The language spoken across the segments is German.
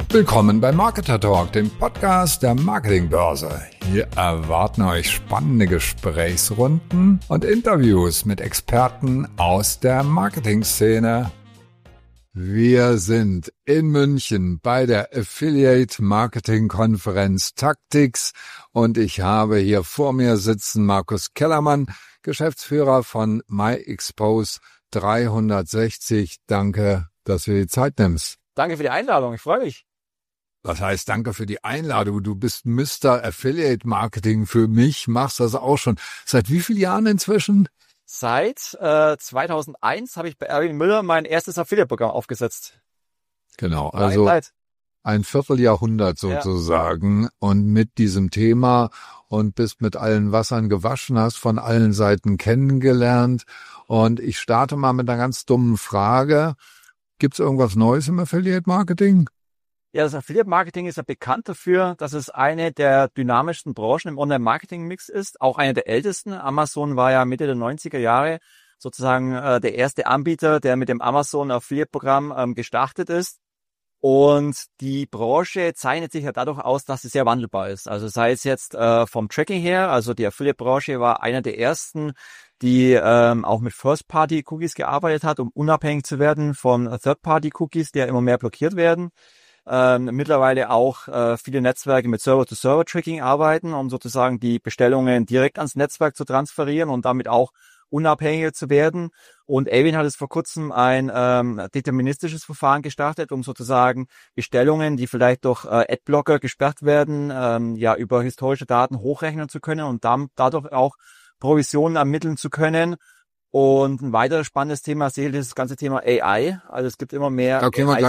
Willkommen bei Marketer Talk, dem Podcast der Marketingbörse. Hier erwarten euch spannende Gesprächsrunden und Interviews mit Experten aus der Marketingszene. Wir sind in München bei der Affiliate Marketing Konferenz Tactics und ich habe hier vor mir sitzen Markus Kellermann, Geschäftsführer von MyExpose 360. Danke, dass du dir die Zeit nimmst. Danke für die Einladung, ich freue mich. Das heißt, danke für die Einladung. Du bist Mr. Affiliate Marketing für mich, machst das auch schon. Seit wie vielen Jahren inzwischen? Seit 2001 habe ich bei Erwin Müller mein erstes Affiliate-Programm aufgesetzt. Genau, also ein Vierteljahrhundert sozusagen. Ja. Und mit diesem Thema und bist mit allen Wassern gewaschen, hast von allen Seiten kennengelernt. Und ich starte mal mit einer ganz dummen Frage. Gibt es irgendwas Neues im Affiliate Marketing? Ja, das Affiliate-Marketing ist ja bekannt dafür, dass es eine der dynamischsten Branchen im Online-Marketing-Mix ist, auch eine der ältesten. Amazon war ja Mitte der 90er Jahre sozusagen der erste Anbieter, der mit dem Amazon Affiliate-Programm gestartet ist. Und die Branche zeichnet sich ja dadurch aus, dass sie sehr wandelbar ist. Also sei es jetzt vom Tracking her, also die Affiliate-Branche war einer der ersten, die auch mit First-Party-Cookies gearbeitet hat, um unabhängig zu werden von Third-Party-Cookies, die ja immer mehr blockiert werden. Mittlerweile auch viele Netzwerke mit Server-to-Server-Tracking arbeiten, um sozusagen die Bestellungen direkt ans Netzwerk zu transferieren und damit auch unabhängiger zu werden. Und Erwin hat es vor kurzem ein deterministisches Verfahren gestartet, um sozusagen Bestellungen, die vielleicht durch Adblocker gesperrt werden, über historische Daten hochrechnen zu können und dadurch auch Provisionen ermitteln zu können. Und ein weiteres spannendes Thema ist sicherlich das ganze Thema AI. Also es gibt immer mehr. Da kommen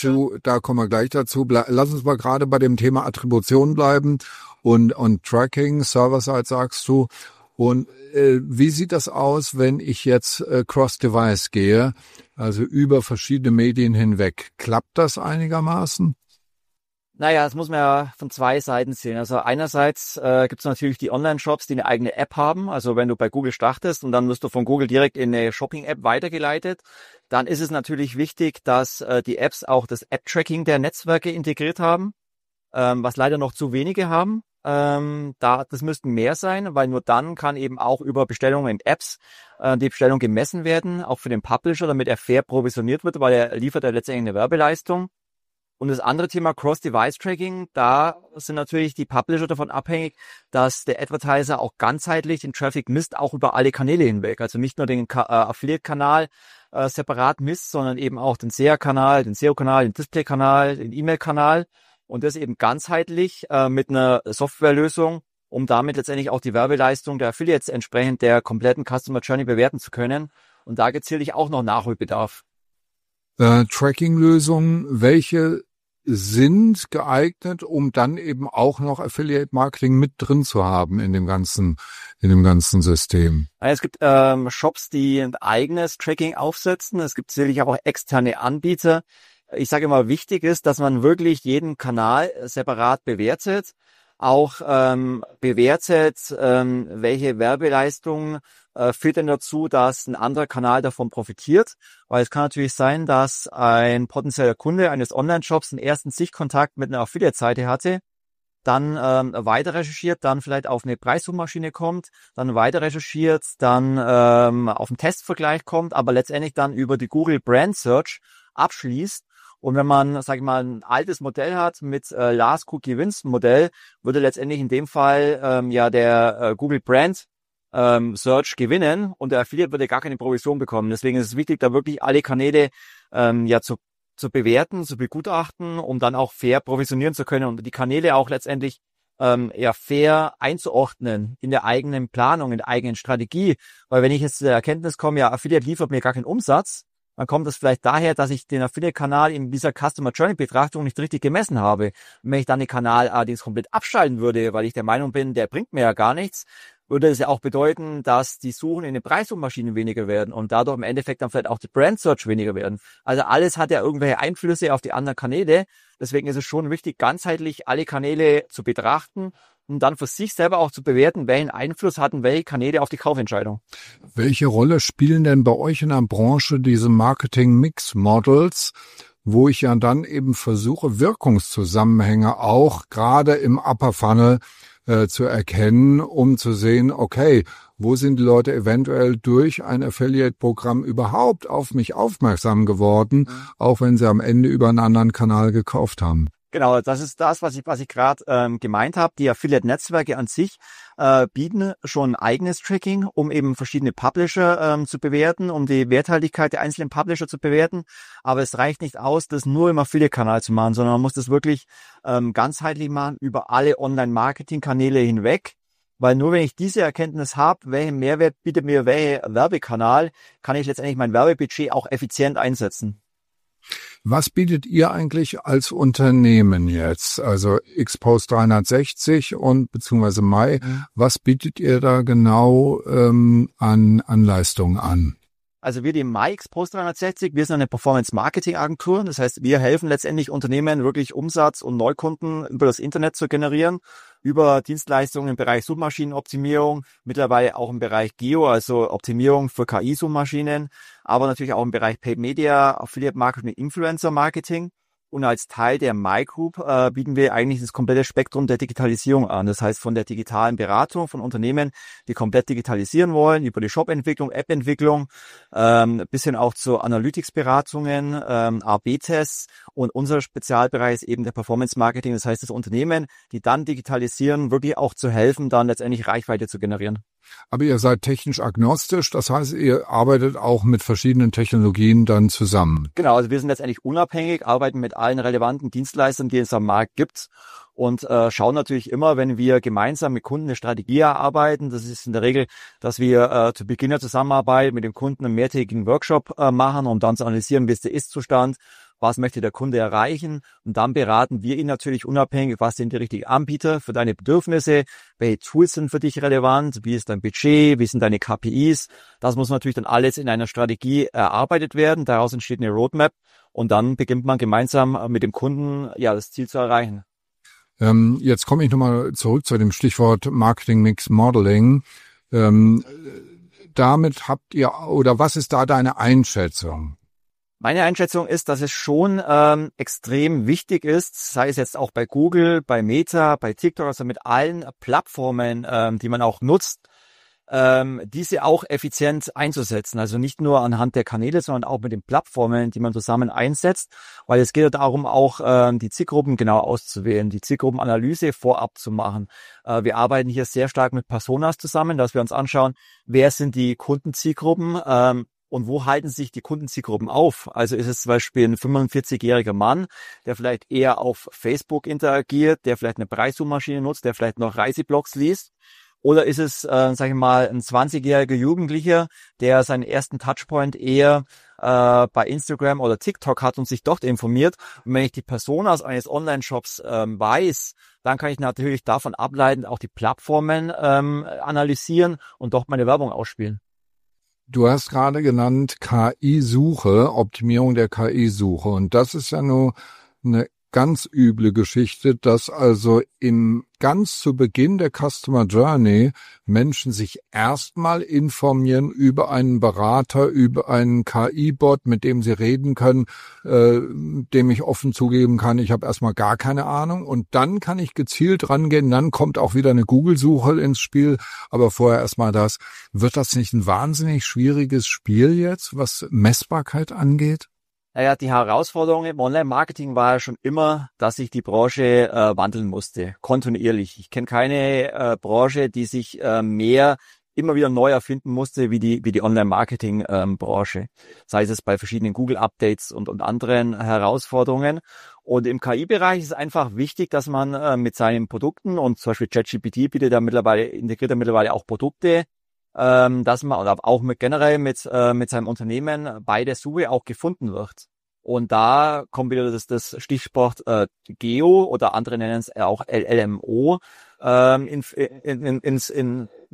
wir gleich dazu. Lass uns mal gerade bei dem Thema Attribution bleiben und Tracking, Server-Side sagst du. Und wie sieht das aus, wenn ich jetzt Cross-Device gehe, also über verschiedene Medien hinweg? Klappt das einigermaßen? Naja, das muss man ja von zwei Seiten sehen. Also einerseits gibt es natürlich die Online-Shops, die eine eigene App haben. Also wenn du bei Google startest und dann wirst du von Google direkt in eine Shopping-App weitergeleitet, dann ist es natürlich wichtig, dass die Apps auch das App-Tracking der Netzwerke integriert haben, was leider noch zu wenige haben. Das müssten mehr sein, weil nur dann kann eben auch über Bestellungen in Apps die Bestellung gemessen werden, auch für den Publisher, damit er fair provisioniert wird, weil er liefert ja letztendlich eine Werbeleistung. Und das andere Thema Cross-Device-Tracking, da sind natürlich die Publisher davon abhängig, dass der Advertiser auch ganzheitlich den Traffic misst, auch über alle Kanäle hinweg. Also nicht nur den Affiliate-Kanal separat misst, sondern eben auch den SEA-Kanal, den SEO-Kanal, den Display-Kanal, den E-Mail-Kanal und das eben ganzheitlich mit einer Softwarelösung, um damit letztendlich auch die Werbeleistung der Affiliates entsprechend der kompletten Customer Journey bewerten zu können. Und da gibt es sicherlich auch noch Nachholbedarf. Tracking-Lösungen, welche sind geeignet, um dann eben auch noch Affiliate-Marketing mit drin zu haben in dem ganzen System? Es gibt Shops, die ein eigenes Tracking aufsetzen. Es gibt sicherlich auch externe Anbieter. Ich sage immer, wichtig ist, dass man wirklich jeden Kanal separat bewertet. Auch bewertet, welche Werbeleistung führt denn dazu, dass ein anderer Kanal davon profitiert. Weil es kann natürlich sein, dass ein potenzieller Kunde eines Online-Shops einen ersten Sichtkontakt mit einer Affiliate-Seite hatte, dann weiter recherchiert, dann vielleicht auf eine Preissuchmaschine kommt, dann weiter recherchiert, dann auf einen Testvergleich kommt, aber letztendlich dann über die Google Brand Search abschließt. Und wenn man, sage ich mal, ein altes Modell hat mit Last Cookie Wins Modell, würde letztendlich in dem Fall der Google Brand Search gewinnen und der Affiliate würde gar keine Provision bekommen. Deswegen ist es wichtig, da wirklich alle Kanäle zu bewerten, zu begutachten, um dann auch fair provisionieren zu können und die Kanäle auch letztendlich fair einzuordnen in der eigenen Planung, in der eigenen Strategie. Weil wenn ich jetzt zu der Erkenntnis komme, ja, Affiliate liefert mir gar keinen Umsatz, dann kommt das vielleicht daher, dass ich den Affiliate-Kanal in dieser Customer Journey-Betrachtung nicht richtig gemessen habe. Und wenn ich dann den Kanal allerdings komplett abschalten würde, weil ich der Meinung bin, der bringt mir ja gar nichts, würde es ja auch bedeuten, dass die Suchen in den Preissuchmaschinen weniger werden und dadurch im Endeffekt dann vielleicht auch die Brand Search weniger werden. Also alles hat ja irgendwelche Einflüsse auf die anderen Kanäle. Deswegen ist es schon wichtig, ganzheitlich alle Kanäle zu betrachten und dann für sich selber auch zu bewerten, welchen Einfluss hatten welche Kanäle auf die Kaufentscheidung. Welche Rolle spielen denn bei euch in der Branche diese Marketing-Mix-Models? wo ich ja dann eben versuche, Wirkungszusammenhänge auch gerade im Upper Funnel zu erkennen, um zu sehen, okay, wo sind die Leute eventuell durch ein Affiliate-Programm überhaupt auf mich aufmerksam geworden, auch wenn sie am Ende über einen anderen Kanal gekauft haben. Genau, das ist das, was ich gerade gemeint habe. Die Affiliate-Netzwerke an sich bieten schon eigenes Tracking, um eben verschiedene Publisher zu bewerten, um die Werthaltigkeit der einzelnen Publisher zu bewerten. Aber es reicht nicht aus, das nur im Affiliate-Kanal zu machen, sondern man muss das wirklich ganzheitlich machen über alle Online-Marketing-Kanäle hinweg. Weil nur wenn ich diese Erkenntnis habe, welchen Mehrwert bietet mir welcher Werbekanal, kann ich letztendlich mein Werbebudget auch effizient einsetzen. Was bietet ihr eigentlich als Unternehmen jetzt? Also Xpost 360 und beziehungsweise Mai, was bietet ihr da genau an Leistungen an? Also wir, die MyXpost 360, wir sind eine Performance-Marketing-Agentur. Das heißt, wir helfen letztendlich Unternehmen, wirklich Umsatz und Neukunden über das Internet zu generieren, über Dienstleistungen im Bereich Suchmaschinenoptimierung, mittlerweile auch im Bereich Geo, also Optimierung für KI-Suchmaschinen, aber natürlich auch im Bereich Paid Media, Affiliate-Marketing, Influencer-Marketing. Und als Teil der MyGroup bieten wir eigentlich das komplette Spektrum der Digitalisierung an. Das heißt, von der digitalen Beratung von Unternehmen, die komplett digitalisieren wollen, über die Shop-Entwicklung, App-Entwicklung, bis hin auch zu Analytics-Beratungen, A/B-Tests. Und unser Spezialbereich ist eben der Performance-Marketing. Das heißt, das Unternehmen, die dann digitalisieren, wirklich auch zu helfen, dann letztendlich Reichweite zu generieren. Aber ihr seid technisch agnostisch, das heißt, ihr arbeitet auch mit verschiedenen Technologien dann zusammen. Genau, also wir sind letztendlich unabhängig, arbeiten mit allen relevanten Dienstleistern, die es am Markt gibt und schauen natürlich immer, wenn wir gemeinsam mit Kunden eine Strategie erarbeiten. Das ist in der Regel, dass wir zu Beginn der Zusammenarbeit mit dem Kunden einen mehrtägigen Workshop machen, um dann zu analysieren, wie ist der Ist-Zustand, was möchte der Kunde erreichen, und dann beraten wir ihn natürlich unabhängig, was sind die richtigen Anbieter für deine Bedürfnisse, welche Tools sind für dich relevant, wie ist dein Budget, wie sind deine KPIs. Das muss natürlich dann alles in einer Strategie erarbeitet werden, daraus entsteht eine Roadmap und dann beginnt man gemeinsam mit dem Kunden das Ziel zu erreichen. Jetzt komme ich nochmal zurück zu dem Stichwort Marketing Mix Modeling. Damit habt ihr, oder was ist da deine Einschätzung? Meine Einschätzung ist, dass es schon extrem wichtig ist, sei es jetzt auch bei Google, bei Meta, bei TikTok, also mit allen Plattformen, die man auch nutzt, diese auch effizient einzusetzen. Also nicht nur anhand der Kanäle, sondern auch mit den Plattformen, die man zusammen einsetzt, weil es geht ja darum, auch die Zielgruppen genau auszuwählen, die Zielgruppenanalyse vorab zu machen. Wir arbeiten hier sehr stark mit Personas zusammen, dass wir uns anschauen, wer sind die Kundenzielgruppen, und wo halten sich die Kundenzielgruppen auf? Also ist es zum Beispiel ein 45-jähriger Mann, der vielleicht eher auf Facebook interagiert, der vielleicht eine Preissuchmaschine nutzt, der vielleicht noch Reiseblogs liest? Oder ist es, sage ich mal, ein 20-jähriger Jugendlicher, der seinen ersten Touchpoint eher bei Instagram oder TikTok hat und sich dort informiert? Und wenn ich die Personas eines Online-Shops weiß, dann kann ich natürlich davon ableiten, auch die Plattformen analysieren und dort meine Werbung ausspielen. Du hast gerade genannt KI-Suche, Optimierung der KI-Suche. Und das ist ja nur eine ganz üble Geschichte, dass also ganz zu Beginn der Customer Journey Menschen sich erstmal informieren über einen Berater, über einen KI-Bot, mit dem sie reden können, dem ich offen zugeben kann, ich habe erstmal gar keine Ahnung, und dann kann ich gezielt rangehen, dann kommt auch wieder eine Google-Suche ins Spiel, aber vorher erstmal das. Wird das nicht ein wahnsinnig schwieriges Spiel jetzt, was Messbarkeit angeht? Naja, die Herausforderung im Online-Marketing war ja schon immer, dass sich die Branche wandeln musste, kontinuierlich. Ich kenne keine Branche, die sich mehr immer wieder neu erfinden musste wie die Online-Marketing-Branche. Sei es bei verschiedenen Google-Updates und anderen Herausforderungen. Und im KI-Bereich ist es einfach wichtig, dass man mit seinen Produkten, und zum Beispiel ChatGPT integriert er mittlerweile auch Produkte, dass man oder auch generell mit seinem Unternehmen bei der Suche auch gefunden wird. Und da kommt wieder das Stichwort Geo, oder andere nennen es auch LLMO ins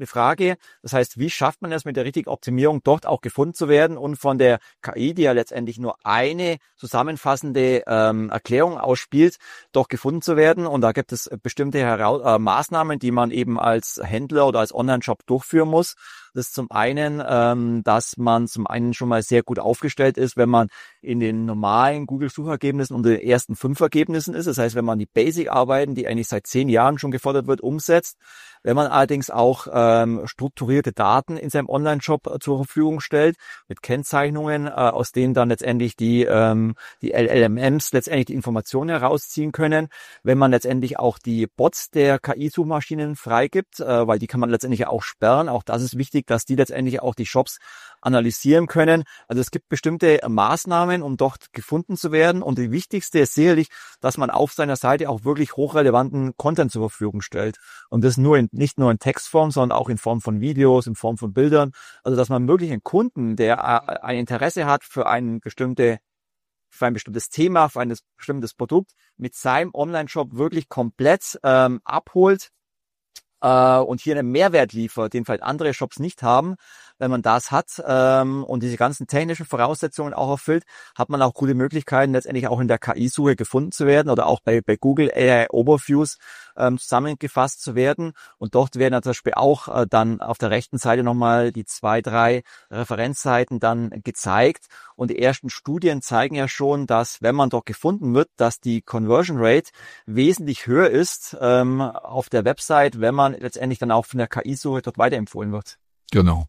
eine Frage. Das heißt, wie schafft man es mit der richtigen Optimierung, dort auch gefunden zu werden und von der KI, die ja letztendlich nur eine zusammenfassende Erklärung ausspielt, doch gefunden zu werden. Und da gibt es bestimmte Maßnahmen, die man eben als Händler oder als Online-Shop durchführen muss. Das ist zum einen, dass man zum einen schon mal sehr gut aufgestellt ist, wenn man in den normalen Google-Suchergebnissen unter den ersten 5 Ergebnissen ist. Das heißt, wenn man die Basic-Arbeiten, die eigentlich seit 10 Jahren schon gefordert wird, umsetzt. Wenn man allerdings auch strukturierte Daten in seinem Online-Shop zur Verfügung stellt, mit Kennzeichnungen, aus denen dann letztendlich die LLMs letztendlich die Informationen herausziehen können. Wenn man letztendlich auch die Bots der KI-Suchmaschinen freigibt, weil die kann man letztendlich auch sperren. Auch das ist wichtig, dass die letztendlich auch die Shops analysieren können. Also es gibt bestimmte Maßnahmen, um dort gefunden zu werden. Und die wichtigste ist sicherlich, dass man auf seiner Seite auch wirklich hochrelevanten Content zur Verfügung stellt. Und das nicht nur in Textform, sondern auch in Form von Videos, in Form von Bildern. Also dass man wirklich einen Kunden, der ein Interesse hat für ein bestimmtes Thema, für ein bestimmtes Produkt, mit seinem Online-Shop wirklich komplett abholt und hier einen Mehrwert liefert, den vielleicht andere Shops nicht haben. Wenn man das hat und diese ganzen technischen Voraussetzungen auch erfüllt, hat man auch gute Möglichkeiten, letztendlich auch in der KI-Suche gefunden zu werden oder auch bei Google AI Overviews zusammengefasst zu werden. Und dort werden zum Beispiel auch dann auf der rechten Seite nochmal die 2, 3 Referenzseiten dann gezeigt. Und die ersten Studien zeigen ja schon, dass, wenn man dort gefunden wird, dass die Conversion Rate wesentlich höher ist auf der Website, wenn man letztendlich dann auch von der KI-Suche dort weiterempfohlen wird. Genau.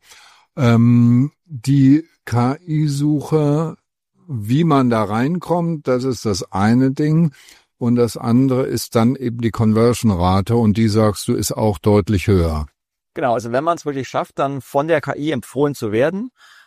Die KI-Suche, wie man da reinkommt, das ist das eine Ding. Und das andere ist dann eben die Conversion-Rate und die, sagst du, ist auch deutlich höher. Genau, also wenn man es wirklich schafft, dann von der KI empfohlen zu werden,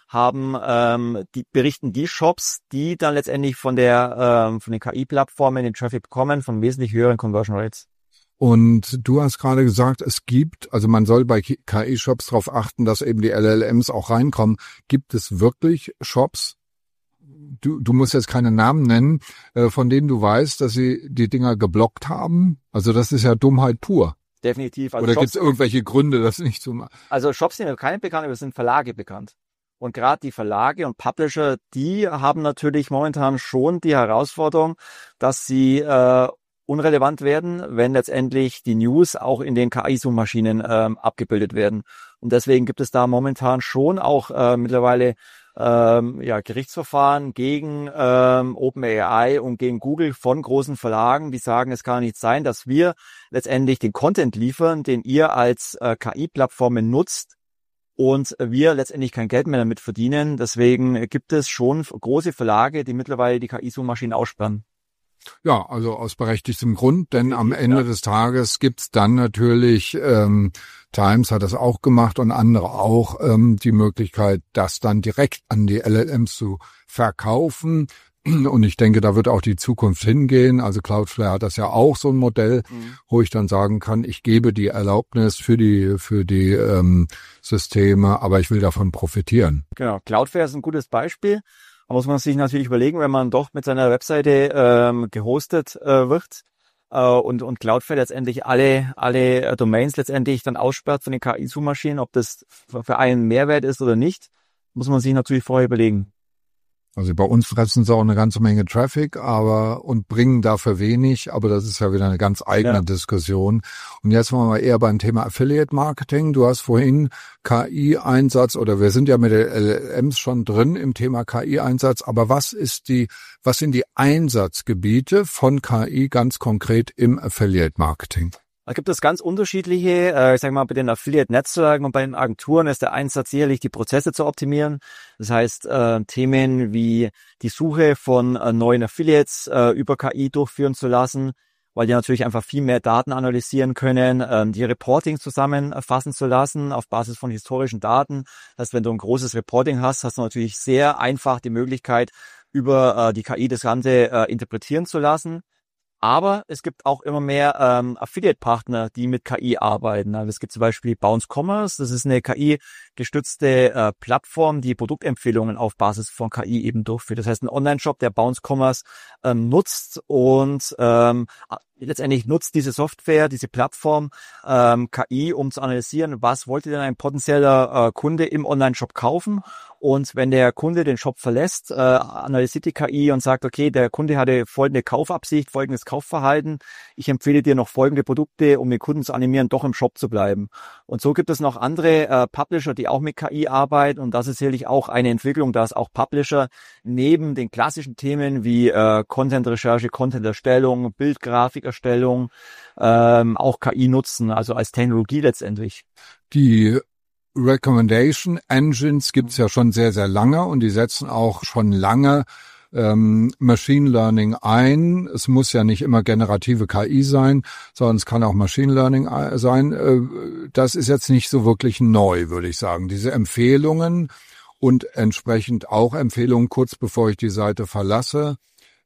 berichten die Shops, die dann letztendlich von den KI-Plattformen den Traffic bekommen, von wesentlich höheren Conversion Rates. Und du hast gerade gesagt, also man soll bei KI-Shops darauf achten, dass eben die LLMs auch reinkommen. Gibt es wirklich Shops, du musst jetzt keine Namen nennen, von denen du weißt, dass sie die Dinger geblockt haben? Also das ist ja Dummheit pur. Definitiv. Also oder gibt es irgendwelche Gründe, das nicht zu machen? Also Shops sind ja keine bekannt, aber es sind Verlage bekannt. Und gerade die Verlage und Publisher, die haben natürlich momentan schon die Herausforderung, dass sie unrelevant werden, wenn letztendlich die News auch in den KI-Suchmaschinen abgebildet werden. Und deswegen gibt es da momentan schon auch mittlerweile Gerichtsverfahren gegen OpenAI und gegen Google von großen Verlagen, die sagen, es kann nicht sein, dass wir letztendlich den Content liefern, den ihr als KI-Plattformen nutzt, und wir letztendlich kein Geld mehr damit verdienen. Deswegen gibt es schon große Verlage, die mittlerweile die KI-Suchmaschinen aussperren. Ja, also aus berechtigtem Grund, denn am Ende des Tages gibt's dann natürlich, Times hat das auch gemacht und andere auch, die Möglichkeit, das dann direkt an die LLMs zu verkaufen. Und ich denke, da wird auch die Zukunft hingehen. Also Cloudflare hat das ja auch so ein Modell, wo ich dann sagen kann, ich gebe die Erlaubnis für die Systeme, aber ich will davon profitieren. Genau, Cloudflare ist ein gutes Beispiel. Da muss man sich natürlich überlegen, wenn man doch mit seiner Webseite gehostet wird und Cloudflare letztendlich alle Domains letztendlich dann aussperrt von den KI-Suchmaschinen, ob das für einen Mehrwert ist oder nicht, muss man sich natürlich vorher überlegen. Also bei uns fressen sie auch eine ganze Menge Traffic, und bringen dafür wenig, aber das ist ja wieder eine ganz eigene Diskussion. Und jetzt waren wir eher beim Thema Affiliate Marketing. Du hast vorhin KI-Einsatz, oder wir sind ja mit den LLMs schon drin im Thema KI-Einsatz, aber was sind die Einsatzgebiete von KI ganz konkret im Affiliate Marketing? Da gibt es ganz unterschiedliche, ich sage mal, bei den Affiliate-Netzwerken und bei den Agenturen ist der Einsatz sicherlich, die Prozesse zu optimieren. Das heißt, Themen wie die Suche von neuen Affiliates über KI durchführen zu lassen, weil die natürlich einfach viel mehr Daten analysieren können, die Reporting zusammenfassen zu lassen auf Basis von historischen Daten. Das heißt, wenn du ein großes Reporting hast du natürlich sehr einfach die Möglichkeit, über die KI das Ganze interpretieren zu lassen. Aber es gibt auch immer mehr Affiliate-Partner, die mit KI arbeiten. Also es gibt zum Beispiel Bounce Commerce, das ist eine KI-gestützte Plattform, die Produktempfehlungen auf Basis von KI eben durchführt. Das heißt, ein Online-Shop, der Bounce Commerce nutzt und letztendlich nutzt diese Software, diese Plattform KI, um zu analysieren, was wollte denn ein potenzieller Kunde im Online-Shop kaufen. Und wenn der Kunde den Shop verlässt, analysiert die KI und sagt, okay, der Kunde hatte folgende Kaufabsicht, folgendes Kaufverhalten. Ich empfehle dir noch folgende Produkte, um den Kunden zu animieren, doch im Shop zu bleiben. Und so gibt es noch andere Publisher, die auch mit KI arbeiten. Und das ist sicherlich auch eine Entwicklung, dass auch Publisher neben den klassischen Themen wie Content-Recherche, Content-Erstellung, Bildgrafikerstellung auch KI nutzen, also als Technologie letztendlich. Die Recommendation Engines gibt's ja schon sehr, sehr lange und die setzen auch schon lange Machine Learning ein. Es muss ja nicht immer generative KI sein, sondern es kann auch Machine Learning sein. Das ist jetzt nicht so wirklich neu, würde ich sagen. Diese Empfehlungen und entsprechend auch Empfehlungen kurz bevor ich die Seite verlasse.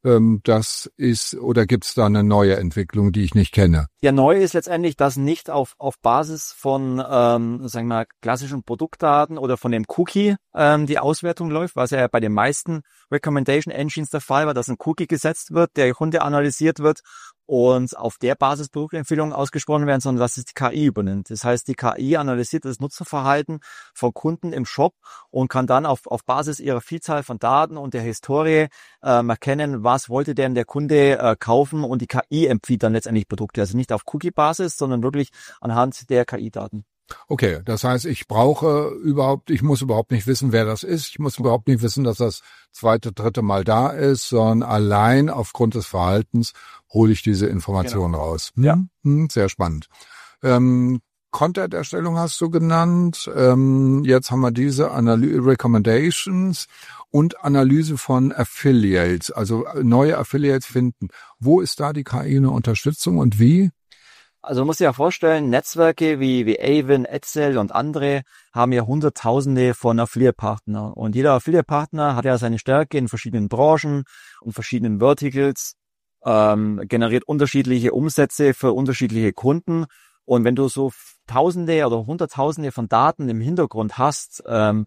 Das ist, oder gibt's da eine neue Entwicklung, die ich nicht kenne? Ja, neu ist letztendlich, dass nicht auf Basis von, sagen wir mal, klassischen Produktdaten oder von dem Cookie die Auswertung läuft, was ja bei den meisten Recommendation Engines der Fall war, dass ein Cookie gesetzt wird, der Kunde analysiert wird und auf der Basis Produktempfehlungen ausgesprochen werden, sondern dass es die KI übernimmt. Das heißt, die KI analysiert das Nutzerverhalten von Kunden im Shop und kann dann auf Basis ihrer Vielzahl von Daten und der Historie erkennen, was wollte denn der Kunde kaufen, und die KI empfiehlt dann letztendlich Produkte. Also nicht auf Cookie-Basis, sondern wirklich anhand der KI-Daten. Okay, das heißt, ich muss überhaupt nicht wissen, wer das ist. Ich muss überhaupt nicht wissen, dass das zweite, dritte Mal da ist, sondern allein aufgrund des Verhaltens hole ich diese Informationen raus. Ja. Sehr spannend. Content-Erstellung hast du genannt. Jetzt haben wir diese Recommendations und Analyse von Affiliates, also neue Affiliates finden. Wo ist da die KI eine Unterstützung und wie? Also man muss sich ja vorstellen, Netzwerke wie Avon, Edsel und andere haben ja Hunderttausende von Affiliate-Partnern. Und jeder Affiliate-Partner hat ja seine Stärke in verschiedenen Branchen und verschiedenen Verticals, generiert unterschiedliche Umsätze für unterschiedliche Kunden. Und wenn du so Tausende oder Hunderttausende von Daten im Hintergrund hast, dann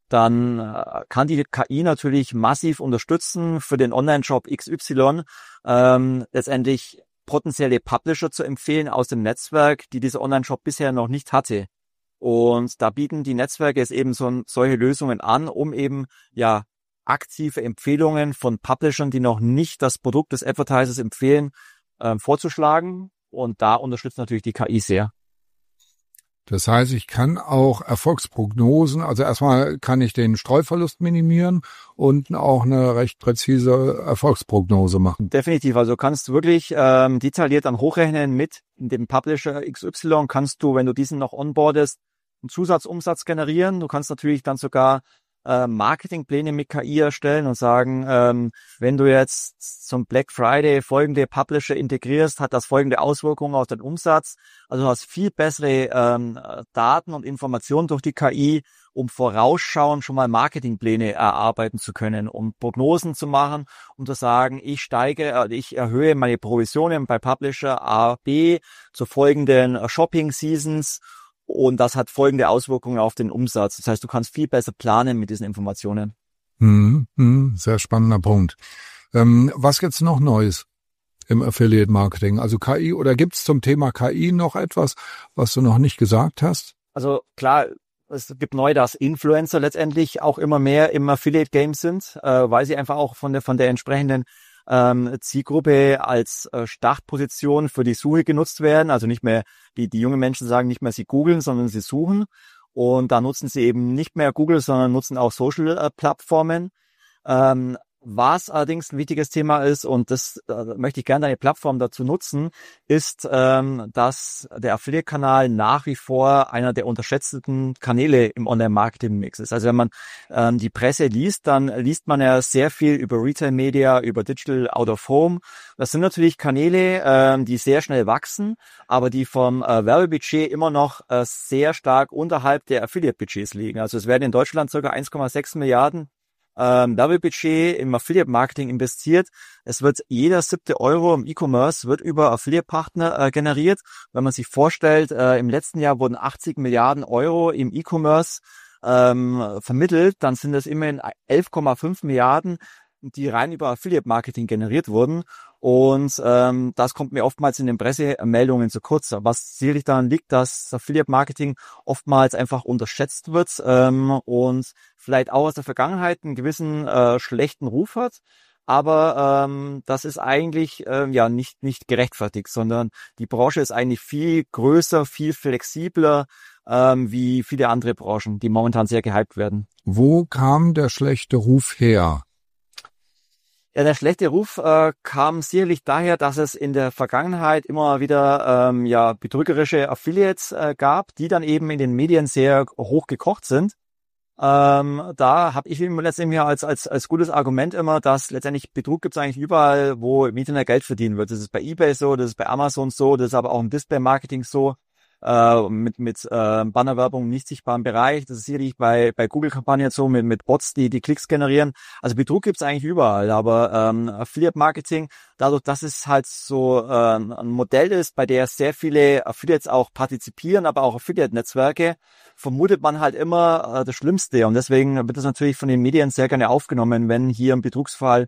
kann die KI natürlich massiv unterstützen, für den Online-Shop XY letztendlich potenzielle Publisher zu empfehlen aus dem Netzwerk, die dieser Online-Shop bisher noch nicht hatte. Und da bieten die Netzwerke es eben solche Lösungen an, um eben ja aktive Empfehlungen von Publishern, die noch nicht das Produkt des Advertisers empfehlen, vorzuschlagen. Und da unterstützt natürlich die KI sehr. Das heißt, ich kann auch Erfolgsprognosen, also erstmal kann ich den Streuverlust minimieren und auch eine recht präzise Erfolgsprognose machen. Definitiv, also kannst du wirklich detailliert dann hochrechnen mit dem Publisher XY, kannst du, wenn du diesen noch onboardest, einen Zusatzumsatz generieren. Du kannst natürlich dann sogar Marketingpläne mit KI erstellen und sagen, wenn du jetzt zum Black Friday folgende Publisher integrierst, hat das folgende Auswirkungen auf den Umsatz. Also du hast viel bessere Daten und Informationen durch die KI, um vorausschauend schon mal Marketingpläne erarbeiten zu können, um Prognosen zu machen, um zu sagen, ich erhöhe meine Provisionen bei Publisher A, B zu folgenden Shopping-Seasons. Und das hat folgende Auswirkungen auf den Umsatz. Das heißt, du kannst viel besser planen mit diesen Informationen. Sehr spannender Punkt. Was gibt's noch Neues im Affiliate-Marketing? Also KI, oder gibt's zum Thema KI noch etwas, was du noch nicht gesagt hast? Also klar, es gibt neu, dass Influencer letztendlich auch immer mehr im Affiliate-Game sind, weil sie einfach auch von der entsprechenden Zielgruppe als Startposition für die Suche genutzt werden. Also nicht mehr, die jungen Menschen sagen nicht mehr, sie googeln, sondern sie suchen. Und da nutzen sie eben nicht mehr Google, sondern nutzen auch Social-Plattformen. Was allerdings ein wichtiges Thema ist, und das möchte ich gerne deine Plattform dazu nutzen, ist, dass der Affiliate-Kanal nach wie vor einer der unterschätzten Kanäle im Online-Marketing-Mix ist. Also wenn man die Presse liest, dann liest man ja sehr viel über Retail-Media, über Digital Out of Home. Das sind natürlich Kanäle, die sehr schnell wachsen, aber die vom Werbebudget immer noch sehr stark unterhalb der Affiliate-Budgets liegen. Also es werden in Deutschland ca. 1,6 Milliarden Werbebudget im Affiliate-Marketing investiert. Es wird jeder 7. Euro im E-Commerce wird über Affiliate-Partner generiert. Wenn man sich vorstellt, im letzten Jahr wurden 80 Milliarden Euro im E-Commerce vermittelt, dann sind das immerhin 11,5 Milliarden, die rein über Affiliate-Marketing generiert wurden. Und das kommt mir oftmals in den Pressemeldungen zu kurz. Was sicherlich daran liegt, dass Affiliate-Marketing oftmals einfach unterschätzt wird und vielleicht auch aus der Vergangenheit einen gewissen schlechten Ruf hat. Aber das ist eigentlich nicht gerechtfertigt, sondern die Branche ist eigentlich viel größer, viel flexibler wie viele andere Branchen, die momentan sehr gehypt werden. Wo kam der schlechte Ruf her? Ja, der schlechte Ruf kam sicherlich daher, dass es in der Vergangenheit immer wieder betrügerische Affiliates gab, die dann eben in den Medien sehr hoch gekocht sind. Da habe ich letztendlich als gutes Argument immer, dass letztendlich Betrug gibt es eigentlich überall, wo im Internet Geld verdient wird. Das ist bei eBay so, das ist bei Amazon so, das ist aber auch im Display-Marketing so. Mit Bannerwerbung im nicht sichtbaren Bereich. Das ist sicherlich bei Google-Kampagnen so, mit Bots, die Klicks generieren. Also Betrug gibt's eigentlich überall, aber Affiliate-Marketing, dadurch, dass es halt so ein Modell ist, bei der sehr viele Affiliates auch partizipieren, aber auch Affiliate-Netzwerke, vermutet man halt immer das Schlimmste. Und deswegen wird das natürlich von den Medien sehr gerne aufgenommen, wenn hier ein Betrugsfall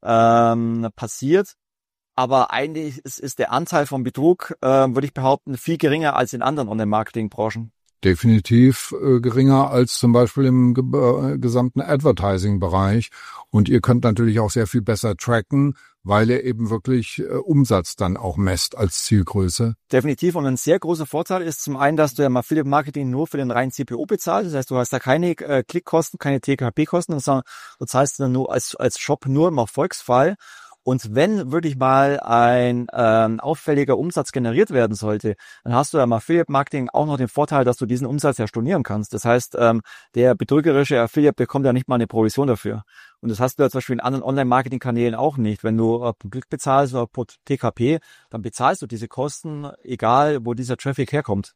passiert. Aber eigentlich ist der Anteil von Betrug, würde ich behaupten, viel geringer als in anderen Online-Marketing-Branchen. Definitiv geringer als zum Beispiel im gesamten Advertising-Bereich. Und ihr könnt natürlich auch sehr viel besser tracken, weil ihr eben wirklich Umsatz dann auch messt als Zielgröße. Definitiv. Und ein sehr großer Vorteil ist zum einen, dass du ja im Affiliate-Marketing nur für den reinen CPO bezahlst. Das heißt, du hast da keine Klickkosten, keine TKP-Kosten, sondern du zahlst dann nur als Shop nur im Erfolgsfall. Und wenn wirklich mal ein auffälliger Umsatz generiert werden sollte, dann hast du ja im Affiliate-Marketing auch noch den Vorteil, dass du diesen Umsatz ja stornieren kannst. Das heißt, der betrügerische Affiliate bekommt ja nicht mal eine Provision dafür. Und das hast du ja zum Beispiel in anderen Online-Marketing-Kanälen auch nicht. Wenn du pro Klick bezahlst oder pro TKP, dann bezahlst du diese Kosten, egal wo dieser Traffic herkommt.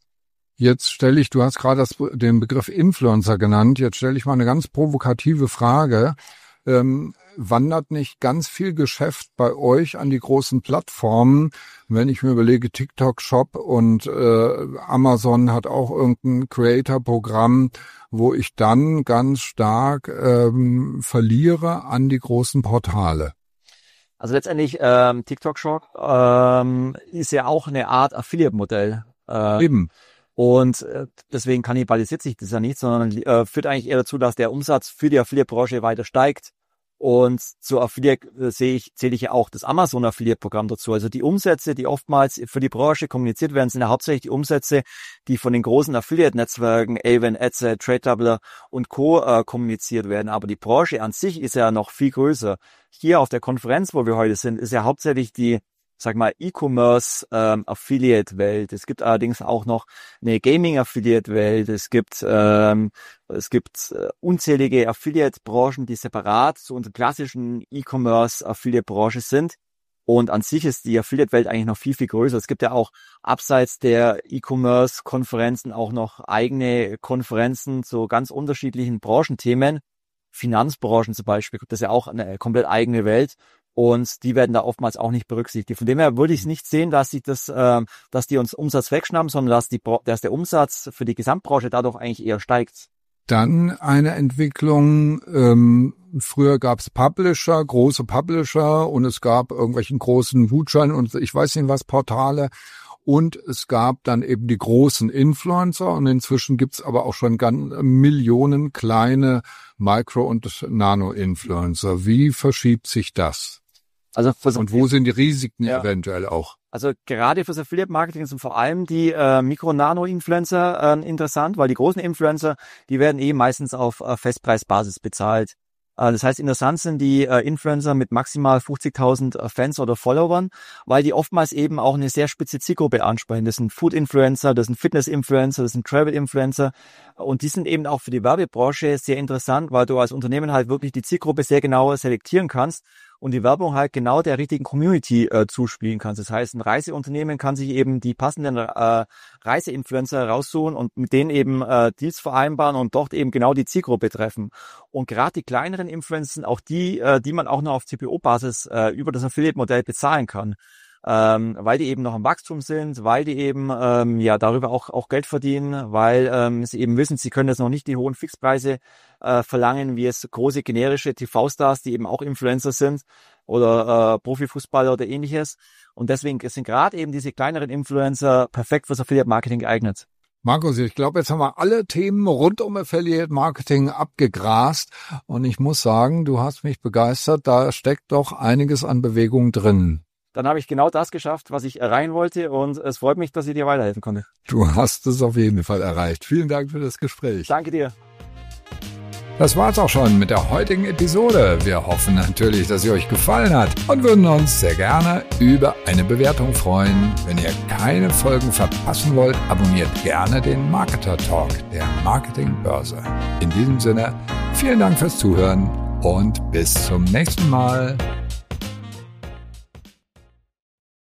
Jetzt du hast gerade den Begriff Influencer genannt, jetzt stelle ich mal eine ganz provokative Frage. Wandert nicht ganz viel Geschäft bei euch an die großen Plattformen? Wenn ich mir überlege, TikTok Shop und Amazon hat auch irgendein Creator-Programm, wo ich dann ganz stark verliere an die großen Portale. Also letztendlich TikTok Shop ist ja auch eine Art Affiliate-Modell. Eben. Und deswegen kannibalisiert sich das ja nicht, sondern führt eigentlich eher dazu, dass der Umsatz für die Affiliate-Branche weiter steigt. Und zur Affiliate zähle ich ja auch das Amazon Affiliate-Programm dazu. Also die Umsätze, die oftmals für die Branche kommuniziert werden, sind ja hauptsächlich die Umsätze, die von den großen Affiliate-Netzwerken, Avon, Adset, TradeDoubler und Co. Kommuniziert werden. Aber die Branche an sich ist ja noch viel größer. Hier auf der Konferenz, wo wir heute sind, ist ja hauptsächlich die E-Commerce Affiliate-Welt. Es gibt allerdings auch noch eine Gaming-Affiliate-Welt. Es gibt unzählige Affiliate-Branchen, die separat zu unserer klassischen E-Commerce-Affiliate-Branche sind. Und an sich ist die Affiliate-Welt eigentlich noch viel, viel größer. Es gibt ja auch abseits der E-Commerce-Konferenzen auch noch eigene Konferenzen zu ganz unterschiedlichen Branchenthemen. Finanzbranchen zum Beispiel, das ist ja auch eine komplett eigene Welt. Und die werden da oftmals auch nicht berücksichtigt. Von dem her würde ich es nicht sehen, dass die uns Umsatz wegschnappen, sondern dass der Umsatz für die Gesamtbranche dadurch eigentlich eher steigt. Dann eine Entwicklung, früher gab es Publisher, große Publisher und es gab irgendwelchen großen Gutschein und ich weiß nicht was, Portale. Und es gab dann eben die großen Influencer und inzwischen gibt's aber auch schon Millionen kleine Micro- und Nano-Influencer. Wie verschiebt sich das? Und wo sind die Risiken eventuell auch? Also gerade fürs Affiliate-Marketing sind vor allem die Mikro- und Nano-Influencer interessant, weil die großen Influencer, die werden meistens auf Festpreisbasis bezahlt. Das heißt, interessant sind die Influencer mit maximal 50.000 Fans oder Followern, weil die oftmals eben auch eine sehr spitze Zielgruppe ansprechen. Das sind Food-Influencer, das sind Fitness-Influencer, das sind Travel-Influencer und die sind eben auch für die Werbebranche sehr interessant, weil du als Unternehmen halt wirklich die Zielgruppe sehr genau selektieren kannst und die Werbung halt genau der richtigen Community zuspielen kannst. Das heißt, ein Reiseunternehmen kann sich eben die passenden Reiseinfluencer raussuchen und mit denen eben Deals vereinbaren und dort eben genau die Zielgruppe treffen. Und gerade die kleineren Influencer sind auch die man auch noch auf CPO-Basis über das Affiliate-Modell bezahlen kann. weil die eben noch im Wachstum sind, weil die eben darüber auch Geld verdienen, weil sie eben wissen, sie können jetzt noch nicht die hohen Fixpreise verlangen, wie es große generische TV-Stars, die eben auch Influencer sind oder Profifußballer oder ähnliches. Und deswegen sind gerade eben diese kleineren Influencer perfekt fürs Affiliate-Marketing geeignet. Markus, ich glaube, jetzt haben wir alle Themen rund um Affiliate-Marketing abgegrast und ich muss sagen, du hast mich begeistert, da steckt doch einiges an Bewegung drin. Dann habe ich genau das geschafft, was ich erreichen wollte und es freut mich, dass ich dir weiterhelfen konnte. Du hast es auf jeden Fall erreicht. Vielen Dank für das Gespräch. Danke dir. Das war's auch schon mit der heutigen Episode. Wir hoffen natürlich, dass sie euch gefallen hat und würden uns sehr gerne über eine Bewertung freuen. Wenn ihr keine Folgen verpassen wollt, abonniert gerne den Marketer Talk der Marketingbörse. In diesem Sinne, vielen Dank fürs Zuhören und bis zum nächsten Mal.